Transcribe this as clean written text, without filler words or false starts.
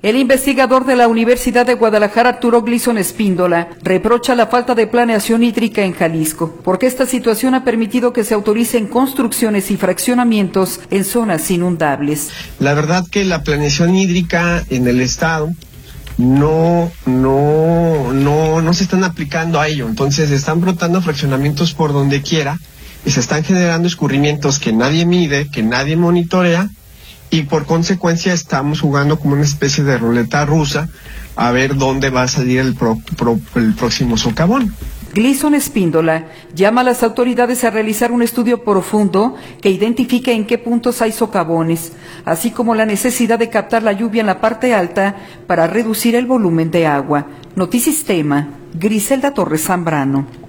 El investigador de la Universidad de Guadalajara, Arturo Gleason Espíndola, reprocha la falta de planeación hídrica en Jalisco, porque esta situación ha permitido que se autoricen construcciones y fraccionamientos en zonas inundables. La verdad que la planeación hídrica en el estado no se están aplicando a ello, entonces están brotando fraccionamientos por donde quiera y se están generando escurrimientos que nadie mide, que nadie monitorea, y por consecuencia estamos jugando como una especie de ruleta rusa a ver dónde va a salir el próximo socavón. Gleason Espíndola llama a las autoridades a realizar un estudio profundo que identifique en qué puntos hay socavones, así como la necesidad de captar la lluvia en la parte alta para reducir el volumen de agua. Notisistema, Griselda Torres Zambrano.